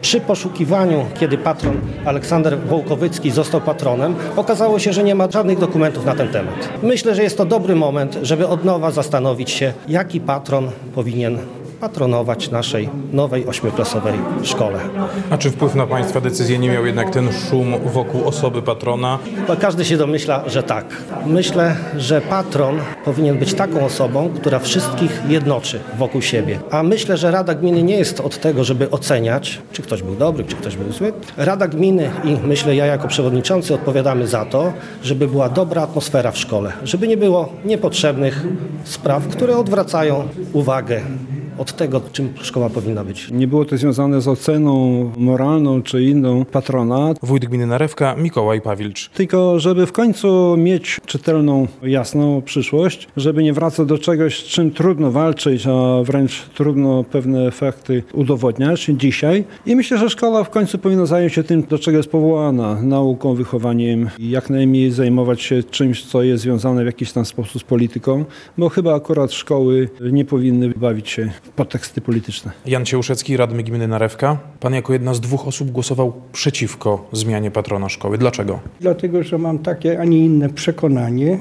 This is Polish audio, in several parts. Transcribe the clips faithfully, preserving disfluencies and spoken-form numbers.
Przy poszukiwaniu, kiedy patron Aleksander Wołkowycki został patronem, okazało się, że nie ma żadnych dokumentów na ten temat. Myślę, że jest to dobry moment, żeby od nowa zastanowić się, jaki patron powinien patronować naszej nowej ośmioklasowej szkole. A czy wpływ na Państwa decyzję nie miał jednak ten szum wokół osoby patrona? Bo każdy się domyśla, że tak. Myślę, że patron powinien być taką osobą, która wszystkich jednoczy wokół siebie. A myślę, że Rada Gminy nie jest od tego, żeby oceniać, czy ktoś był dobry, czy ktoś był zły. Rada Gminy i myślę ja jako przewodniczący odpowiadamy za to, żeby była dobra atmosfera w szkole. Żeby nie było niepotrzebnych spraw, które odwracają uwagę od tego, czym szkoła powinna być. Nie było to związane z oceną moralną czy inną patrona. Wójt gminy Narewka Mikołaj Pawilcz. Tylko żeby w końcu mieć czytelną, jasną przyszłość, żeby nie wracać do czegoś, z czym trudno walczyć, a wręcz trudno pewne efekty udowodniać dzisiaj. I myślę, że szkoła w końcu powinna zająć się tym, do czego jest powołana, nauką, wychowaniem i jak najmniej zajmować się czymś, co jest związane w jakiś tam sposób z polityką, bo chyba akurat szkoły nie powinny bawić się podteksty polityczne. Jan Ciełuszewski, radny gminy Narewka. Pan jako jedna z dwóch osób głosował przeciwko zmianie patrona szkoły. Dlaczego? Dlatego, że mam takie, a nie inne przekonanie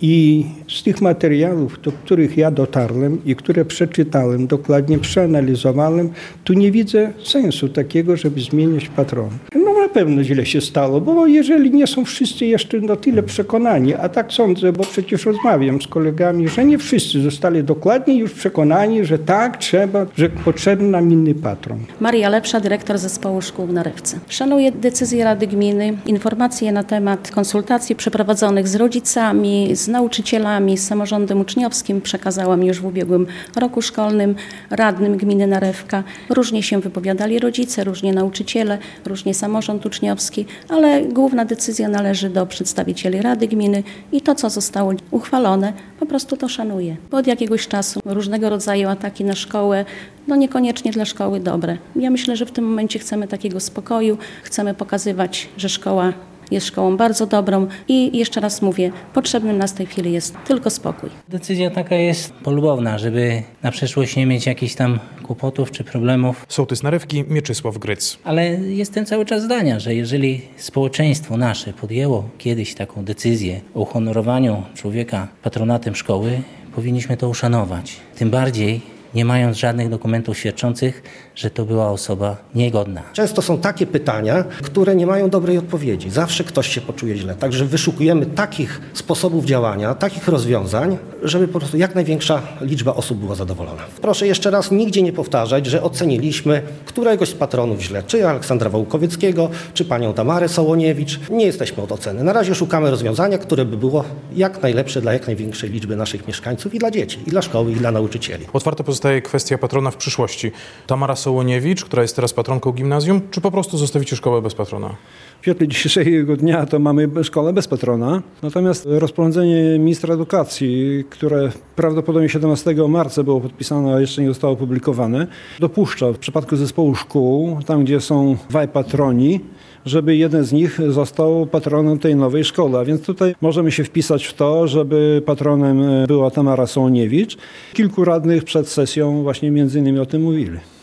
i z tych materiałów, do których ja dotarłem i które przeczytałem, dokładnie przeanalizowałem, tu nie widzę sensu takiego, żeby zmieniać patrona. No na pewno źle się stało, bo jeżeli nie są wszyscy jeszcze na tyle przekonani, a tak sądzę, bo przecież rozmawiam z kolegami, że nie wszyscy zostali dokładnie już przekonani, że tak, trzeba, że potrzebny nam inny patron. Maria Lepsza, dyrektor Zespołu Szkół w Narewce. Szanuję decyzję Rady Gminy, informacje na temat konsultacji przeprowadzonych z rodzicami, z nauczycielami, z samorządem uczniowskim przekazałam już w ubiegłym roku szkolnym radnym gminy Narewka. Różnie się wypowiadali rodzice, różnie nauczyciele, różnie samorząd uczniowski, ale główna decyzja należy do przedstawicieli Rady Gminy i to, co zostało uchwalone, po prostu to szanuję. Bo od jakiegoś czasu różnego rodzaju ataki na szkołę, no niekoniecznie dla szkoły dobre. Ja myślę, że w tym momencie chcemy takiego spokoju, chcemy pokazywać, że szkoła jest szkołą bardzo dobrą i jeszcze raz mówię, potrzebnym nas w tej chwili jest tylko spokój. Decyzja taka jest polubowna, żeby na przyszłość nie mieć jakichś tam kłopotów czy problemów. Sołtys Narewki Mieczysław Gryc. Ale jestem cały czas zdania, że jeżeli społeczeństwo nasze podjęło kiedyś taką decyzję o uhonorowaniu człowieka patronatem szkoły, powinniśmy to uszanować. Tym bardziej nie mając żadnych dokumentów świadczących, że to była osoba niegodna. Często są takie pytania, które nie mają dobrej odpowiedzi. Zawsze ktoś się poczuje źle. Także wyszukujemy takich sposobów działania, takich rozwiązań, żeby po prostu jak największa liczba osób była zadowolona. Proszę jeszcze raz nigdzie nie powtarzać, że oceniliśmy któregoś z patronów źle, czy Aleksandra Wołkowyckiego, czy panią Tamarę Sołoniewicz. Nie jesteśmy od oceny. Na razie szukamy rozwiązania, które by było jak najlepsze dla jak największej liczby naszych mieszkańców i dla dzieci, i dla szkoły, i dla nauczycieli. Otwarta pozostaje kwestia patrona w przyszłości. Tamara Sołoniewicz, która jest teraz patronką gimnazjum, czy po prostu zostawicie szkołę bez patrona? W świetle dzisiejszego dnia to mamy szkołę bez patrona, natomiast rozporządzenie ministra edukacji, które prawdopodobnie siedemnastego marca było podpisane, a jeszcze nie zostało opublikowane, dopuszcza w przypadku zespołu szkół, tam gdzie są dwaj patroni, żeby jeden z nich został patronem tej nowej szkoły. A więc tutaj możemy się wpisać w to, żeby patronem była Tamara Sołoniewicz. Kilku radnych przed sesją właśnie między innymi o tym mówili.